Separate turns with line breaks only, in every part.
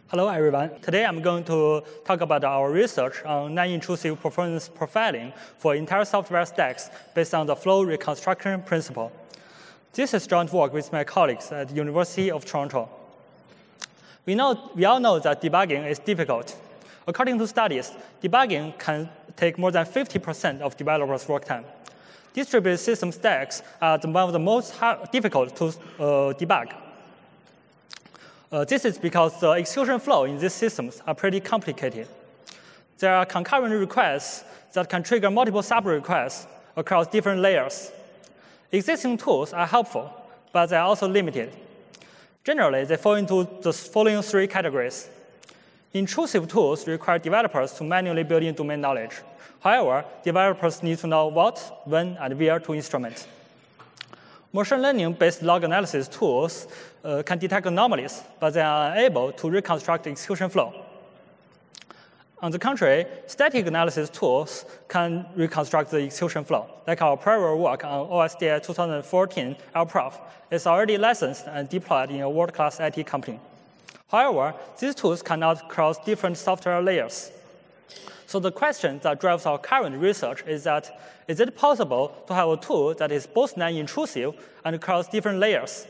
Hello, everyone. Today, I'm going to talk about our research on non-intrusive performance profiling for entire software stacks based on the flow reconstruction principle. This is joint work with my colleagues at the University of Toronto. We all know that debugging is difficult. According to studies, debugging can take more than 50% of developers' work time. Distributed system stacks are one of the most difficult to debug. This is because the execution flow in these systems are pretty complicated. There are concurrent requests that can trigger multiple sub-requests across different layers. Existing tools are helpful, but they are also limited. Generally, they fall into the following three categories. Intrusive tools require developers to manually build in domain knowledge. However, developers need to know what, when, and where to instrument. Machine learning-based log analysis tools can detect anomalies, but they are unable to reconstruct the execution flow. On the contrary, static analysis tools can reconstruct the execution flow, like our prior work on OSDI 2014 LPROF is already licensed and deployed in a world-class IT company. However, these tools cannot cross different software layers. So the question that drives our current research is that, is it possible to have a tool that is both non-intrusive and across different layers?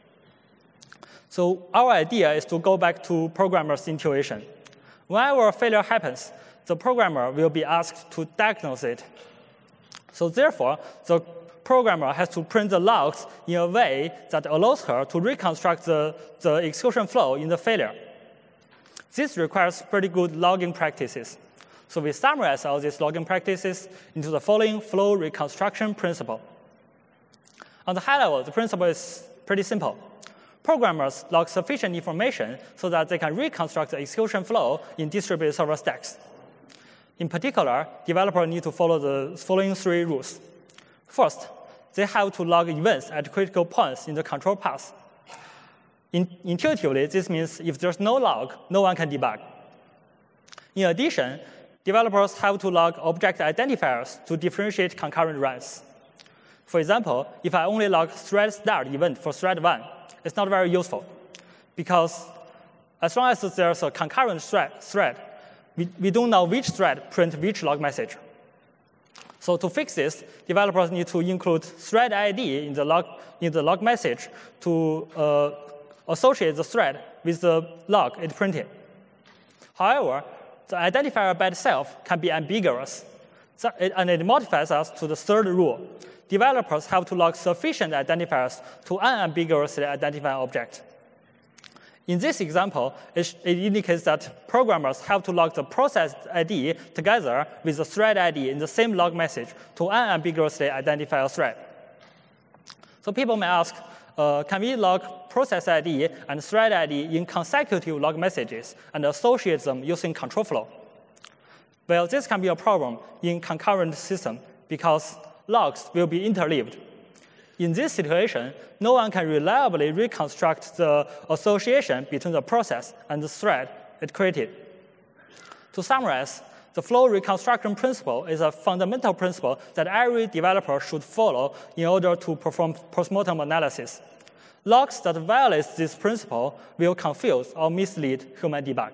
So our idea is to go back to programmer's intuition. Whenever a failure happens, the programmer will be asked to diagnose it. So therefore, the programmer has to print the logs in a way that allows her to reconstruct the execution flow in the failure. This requires pretty good logging practices. So we summarize all these logging practices into the following flow reconstruction principle. On the high level, the principle is pretty simple. Programmers log sufficient information so that they can reconstruct the execution flow in distributed server stacks. In particular, developers need to follow the following three rules. First, they have to log events at critical points in the control path. Intuitively, this means if there's no log, no one can debug. In addition, developers have to log object identifiers to differentiate concurrent runs. For example, if I only log thread start event for thread 1, it's not very useful, because as long as there's a concurrent thread, we don't know which thread print which log message. So to fix this, developers need to include thread ID in the log message to associate the thread with the log it printed. However, the identifier by itself can be ambiguous, and it motivates us to the third rule. Developers have to log sufficient identifiers to unambiguously identify an object. In this example, it indicates that programmers have to log the process ID together with the thread ID in the same log message to unambiguously identify a thread. So people may ask, can we log process ID and thread ID in consecutive log messages and associate them using control flow? Well, this can be a problem in concurrent system because logs will be interleaved. In this situation, no one can reliably reconstruct the association between the process and the thread it created. To summarize, the flow reconstruction principle is a fundamental principle that every developer should follow in order to perform postmortem analysis. Logs that violate this principle will confuse or mislead human debug.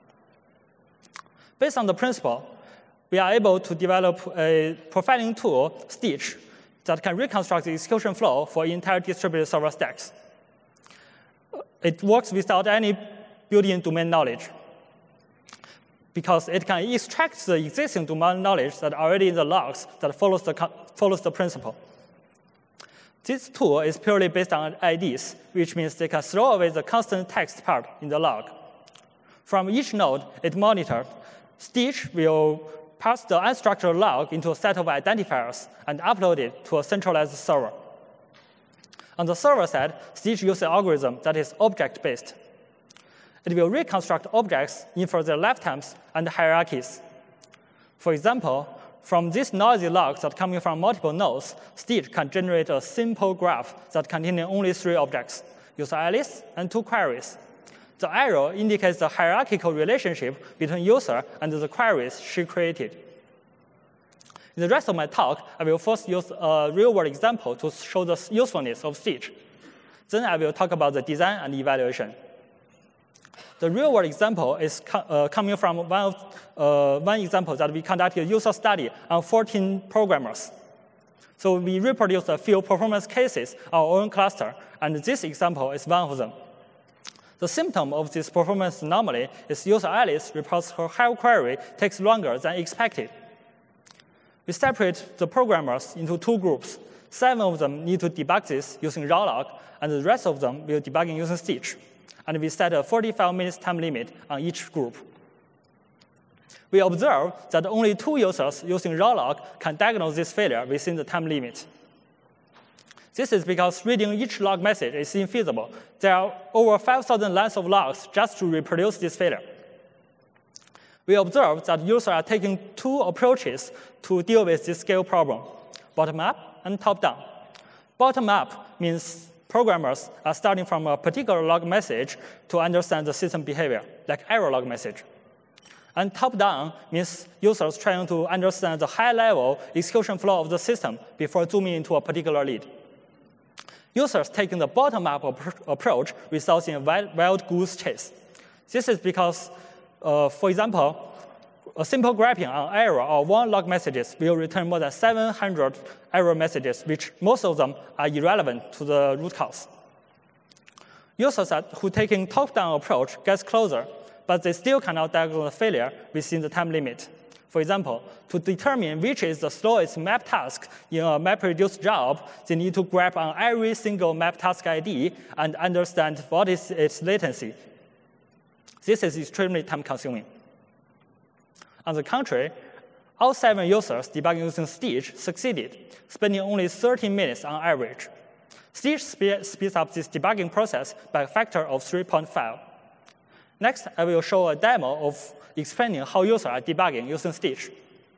Based on the principle, we are able to develop a profiling tool, Stitch, that can reconstruct the execution flow for entire distributed server stacks. It works without any built-in domain knowledge, because it can extract the existing domain knowledge that are already in the logs that follows the principle. This tool is purely based on IDs, which means they can throw away the constant text part in the log. From each node it monitored, Stitch will pass the unstructured log into a set of identifiers and upload it to a centralized server. On the server side, Stitch uses an algorithm that is object-based. It will reconstruct objects in further lifetimes and hierarchies. For example, from these noisy logs that are coming from multiple nodes, Stitch can generate a simple graph that contains only 3 objects, user Alice and 2 queries. The arrow indicates the hierarchical relationship between user and the queries she created. In the rest of my talk, I will first use a real-world example to show the usefulness of Stitch. Then I will talk about the design and evaluation. The real-world example is coming from one example that we conducted user study on 14 programmers. So we reproduced a few performance cases on our own cluster, and this example is one of them. The symptom of this performance anomaly is user Alice reports her Hive query takes longer than expected. We separate the programmers into 2 groups. 7 of them need to debug this using rawlog, and the rest of them will debug using Stitch. And we set a 45 minutes time limit on each group. We observe that only 2 users using rawlog can diagnose this failure within the time limit. This is because reading each log message is infeasible. There are over 5,000 lines of logs just to reproduce this failure. We observe that users are taking 2 approaches to deal with this scale problem, bottom-up and top-down. Bottom-up means programmers are starting from a particular log message to understand the system behavior, like error log message. And top-down means users trying to understand the high-level execution flow of the system before zooming into a particular lead. Users taking the bottom-up approach results in a wild goose chase. This is because, for example, a simple graphing on error or 1 log messages will return more than 700 error messages, which most of them are irrelevant to the root cause. Users who taking top-down approach gets closer, but they still cannot diagnose the failure within the time limit. For example, to determine which is the slowest map task in a MapReduce job, they need to grab on every single map task ID and understand what is its latency. This is extremely time-consuming. On the contrary, all 7 users debugging using Stitch succeeded, spending only 13 minutes on average. Stitch speeds up this debugging process by a factor of 3.5. Next, I will show a demo of explaining how users are debugging using Stitch.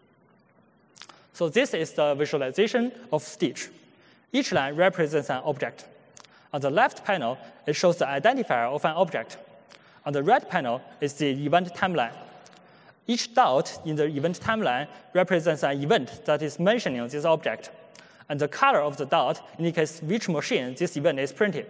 So this is the visualization of Stitch. Each line represents an object. On the left panel, it shows the identifier of an object. On the right panel is the event timeline. Each dot in the event timeline represents an event that is mentioning this object. And the color of the dot indicates which machine this event is printed.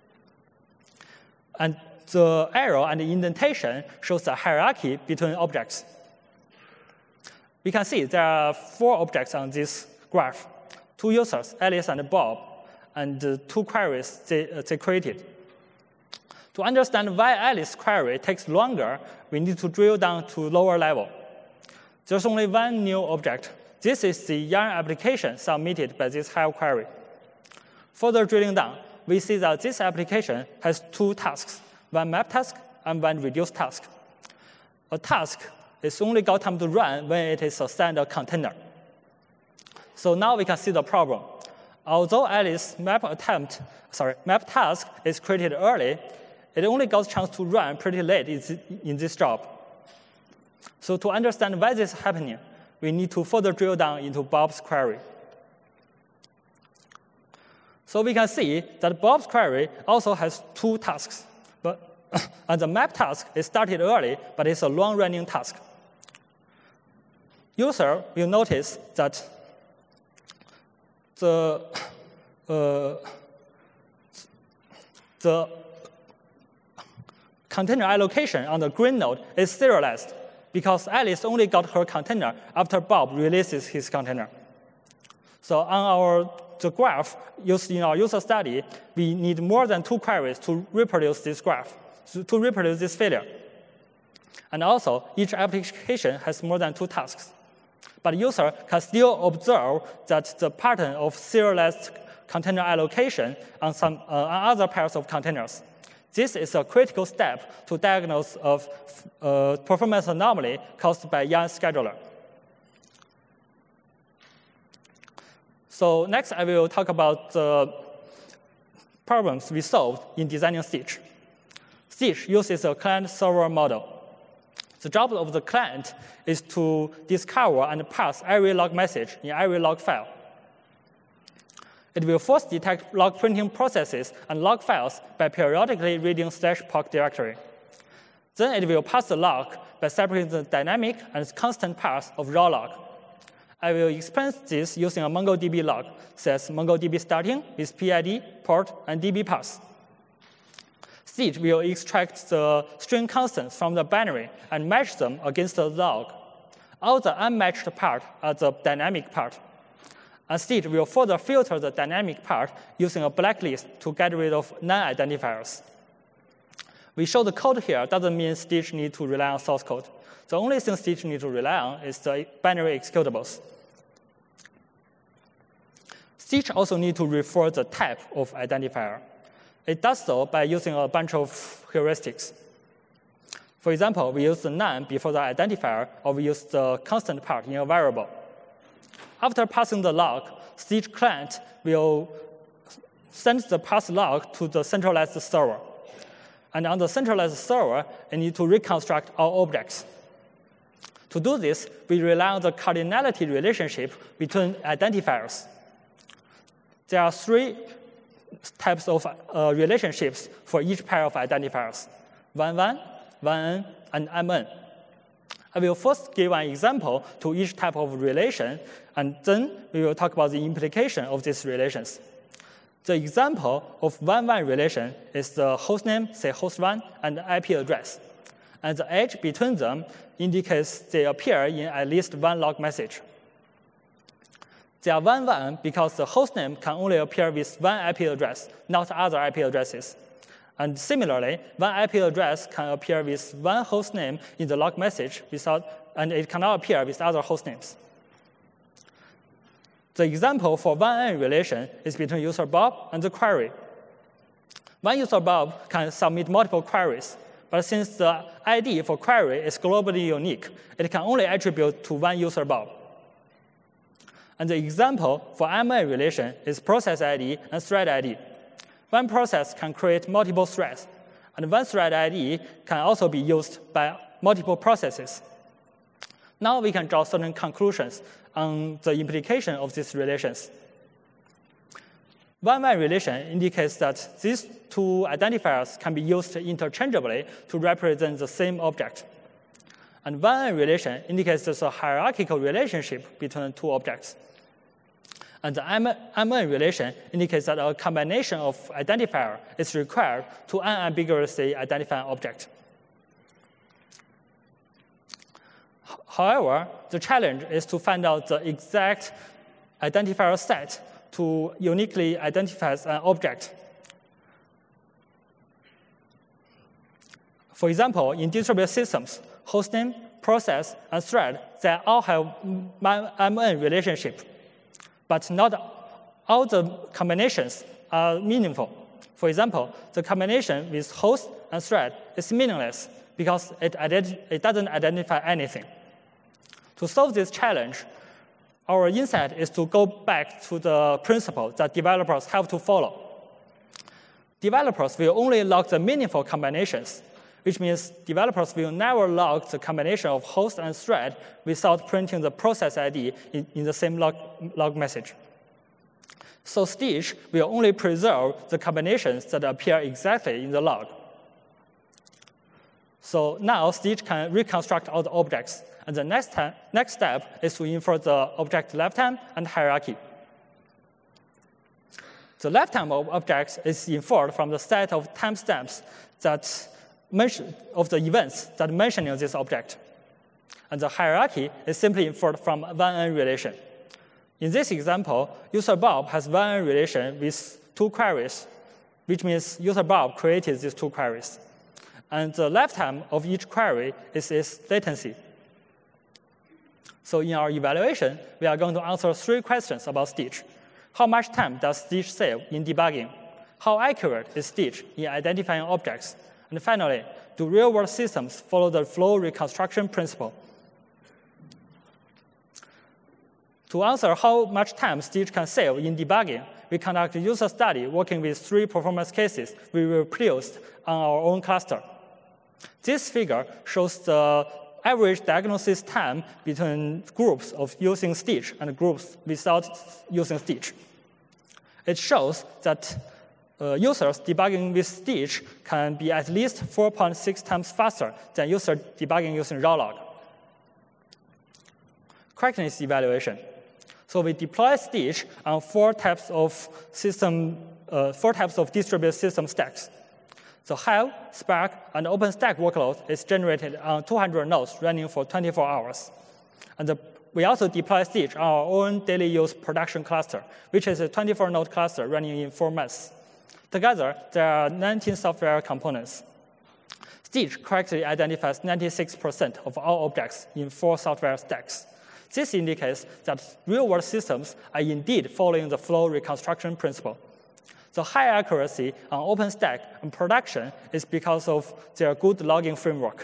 And the arrow and the indentation shows the hierarchy between objects. We can see there are 4 objects on this graph, 2 users, Alice and Bob, and 2 queries they created. To understand why Alice's query takes longer, we need to drill down to lower level. There's only 1 new object. This is the Yarn application submitted by this Hive query. Further drilling down, we see that this application has 2 tasks, 1 map task and 1 reduce task. A task is only got time to run when it is assigned a container. So now we can see the problem. Although Alice's map task is created early, it only got a chance to run pretty late in this job. So to understand why this is happening, we need to further drill down into Bob's query. So we can see that Bob's query also has 2 tasks. And the map task is started early, but it's a long-running task. User will notice that the container allocation on the green node is serialized because Alice only got her container after Bob releases his container. So on the graph used in our user study, we need more than 2 queries to reproduce this graph, to reproduce this failure. And also, each application has more than 2 tasks. But user can still observe that the pattern of serialized container allocation on other pairs of containers. This is a critical step to diagnose of performance anomaly caused by Yarn scheduler. So next, I will talk about the problems we solved in designing Stitch. Stitch uses a client-server model. The job of the client is to discover and parse every log message in every log file. It will first detect log printing processes and log files by periodically reading /POC directory. Then it will parse the log by separating the dynamic and constant parts of raw log. I will explain this using a MongoDB log, says MongoDB starting with PID, port, and DB parse. Stitch will extract the string constants from the binary and match them against the log. All the unmatched part are the dynamic part. And Stitch will further filter the dynamic part using a blacklist to get rid of non-identifiers. We show the code here doesn't mean Stitch needs to rely on source code. The only thing Stitch needs to rely on is the binary executables. Stitch also needs to refer the type of identifier. It does so by using a bunch of heuristics. For example, we use the none before the identifier, or we use the constant part in a variable. After passing the log, Stitch client will send the pass log to the centralized server. And on the centralized server, it needs to reconstruct all objects. To do this, we rely on the cardinality relationship between identifiers. There are 3 types of relationships for each pair of identifiers: 1, 1, 1n, and mn. I will first give an example to each type of relation, and then we will talk about the implication of these relations. The example of 1-1 relation is the hostname, say host1, and the IP address. And the edge between them indicates they appear in at least one log message. They are 1-1 because the hostname can only appear with one IP address, not other IP addresses. And similarly, one IP address can appear with one hostname in the log message, and it cannot appear with other hostnames. The example for 1n relation is between user Bob and the query. One user Bob can submit multiple queries, but since the ID for query is globally unique, it can only attribute to one user Bob. And the example for mn relation is process ID and thread ID. One process can create multiple threads, and one thread ID can also be used by multiple processes. Now we can draw certain conclusions on the implication of these relations. 1-1 relation indicates that these 2 identifiers can be used interchangeably to represent the same object. And 1n relation indicates there's a hierarchical relationship between 2 objects. And the mn relation indicates that a combination of identifier is required to unambiguously identify an object. However, the challenge is to find out the exact identifier set to uniquely identify an object. For example, in distributed systems, hostname, process, and thread, they all have mn relationship. But not all the combinations are meaningful. For example, the combination with host and thread is meaningless because it doesn't identify anything. To solve this challenge, our insight is to go back to the principle that developers have to follow. Developers will only log the meaningful combinations, which means developers will never log the combination of host and thread without printing the process ID in the same log message. So Stitch will only preserve the combinations that appear exactly in the log. So now Stitch can reconstruct all the objects. And the next step is to infer the object lifetime and hierarchy. The lifetime of objects is inferred from the set of timestamps of the events that mention this object. And the hierarchy is simply inferred from 1n relation. In this example, user Bob has 1n relation with 2 queries, which means user Bob created these 2 queries. And the lifetime of each query is its latency. So in our evaluation, we are going to answer 3 questions about Stitch. How much time does Stitch save in debugging? How accurate is Stitch in identifying objects? And finally, do real-world systems follow the flow reconstruction principle? To answer how much time Stitch can save in debugging, we conduct a user study working with 3 performance cases we reproduced on our own cluster. This figure shows the average diagnosis time between groups of using Stitch and groups without using Stitch. It shows that users debugging with Stitch can be at least 4.6 times faster than users debugging using Rawlog. Correctness evaluation. So we deploy Stitch on 4 types of distributed system stacks. The Hive, Spark, and OpenStack workload is generated on 200 nodes running for 24 hours. And we also deploy Stitch on our own daily use production cluster, which is a 24-node cluster running in 4 months. Together, there are 19 software components. Stitch correctly identifies 96% of all objects in 4 software stacks. This indicates that real-world systems are indeed following the flow reconstruction principle. The high accuracy on OpenStack and production is because of their good logging framework.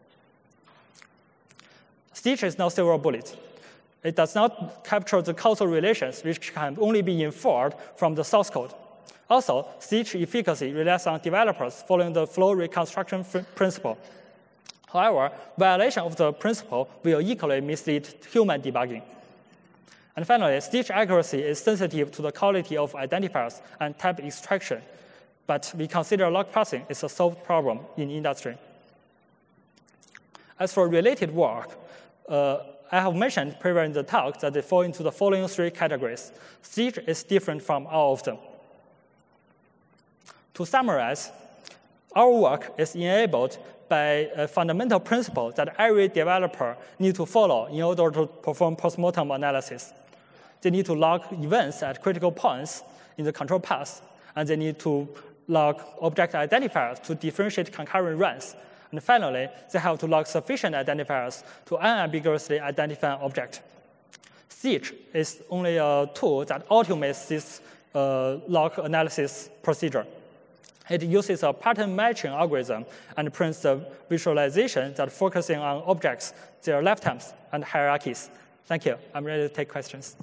Stitch is not silver bullet. It does not capture the causal relations, which can only be inferred from the source code. Also, Stitch efficacy relies on developers following the flow reconstruction principle. However, violation of the principle will equally mislead human debugging. And finally, Stitch accuracy is sensitive to the quality of identifiers and type extraction, but we consider log parsing is a solved problem in industry. As for related work, I have mentioned previously in the talk that they fall into the following 3 categories. Stitch is different from all of them. To summarize, our work is enabled by a fundamental principle that every developer needs to follow in order to perform postmortem analysis. They need to log events at critical points in the control path, and they need to log object identifiers to differentiate concurrent runs. And finally, they have to log sufficient identifiers to unambiguously identify an object. Stitch is only a tool that automates this log analysis procedure. It uses a pattern matching algorithm and prints a visualization that focuses on objects, their lifetimes, and hierarchies. Thank you. I'm ready to take questions.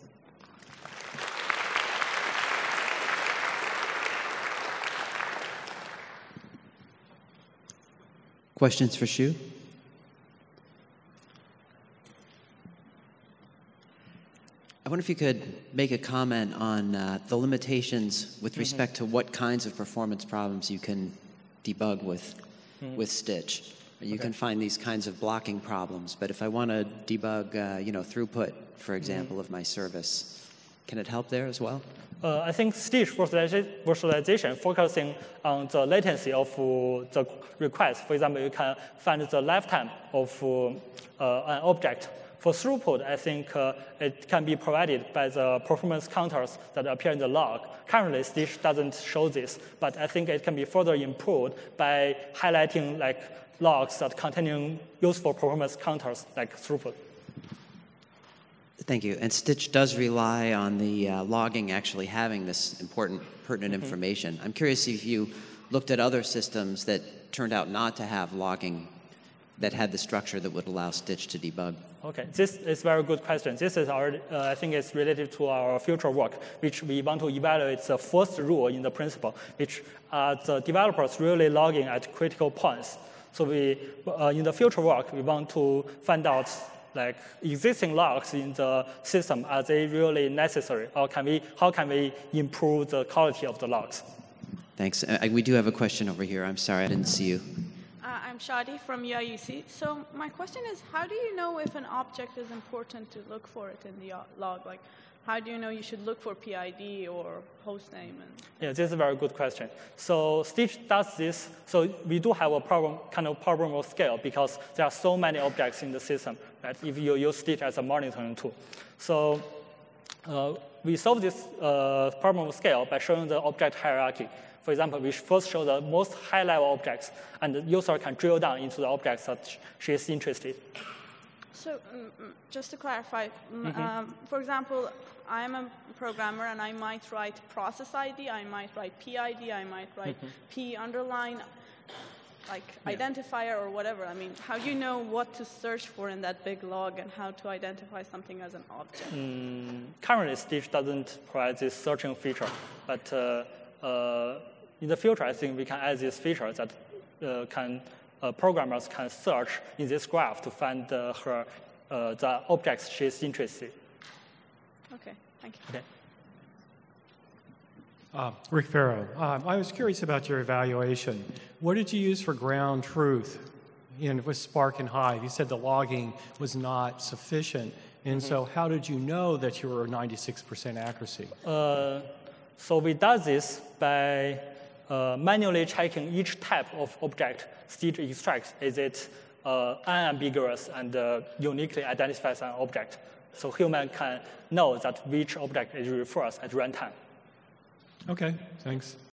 Questions for Xu? I wonder if you could make a comment on the limitations with respect to what kinds of performance problems you can debug with Stitch. You can find these kinds of blocking problems, but if I want to debug, throughput, for example, of my service, can it help there as well?
I think Stitch virtualization focusing on the latency of the request. For example, you can find the lifetime of an object. For throughput, I think it can be provided by the performance counters that appear in the log. Currently, Stitch doesn't show this, but I think it can be further improved by highlighting logs that containing useful performance counters like throughput.
Thank you. And Stitch does rely on the logging actually having this important, pertinent information. I'm curious if you looked at other systems that turned out not to have logging that had the structure that would allow Stitch to debug.
Okay, this is a very good question. This is I think it's related to our future work, which we want to evaluate the first rule in the principle, which are the developers really logging at critical points. So we, in the future work, we want to find out existing logs in the system, are they really necessary, or how can we improve the quality of the logs?
Thanks. We do have a question over here. I'm sorry, I didn't see you.
I'm Shadi from UIUC. So my question is, how do you know if an object is important to look for it in the log? How do you know you should look for PID or hostname?
Yeah, this is a very good question. So Stitch does this. So we do have a kind of problem of scale because there are so many objects in the system, right? If you use Stitch as a monitoring tool. So we solve this problem of scale by showing the object hierarchy. For example, we first show the most high-level objects, and the user can drill down into the objects that she is interested.
So just to clarify, for example, I am a programmer, and I might write process ID, I might write PID, I might write P underline, identifier or whatever. I mean, how do you know what to search for in that big log and how to identify something as an object?
Currently, Stitch doesn't provide this searching feature, but in the future, I think we can add this feature that programmers can search in this graph to find the objects she's interested.
Okay, thank you.
Okay.
Rick Farrow. I was curious about your evaluation. What did you use for ground truth with Spark and Hive? You said the logging was not sufficient. And so how did you know that you were 96% accuracy?
So we did this by manually checking each type of object Stitch extracts. Is it unambiguous and uniquely identifies an object? So human can know that which object it refers at runtime.
Okay, thanks.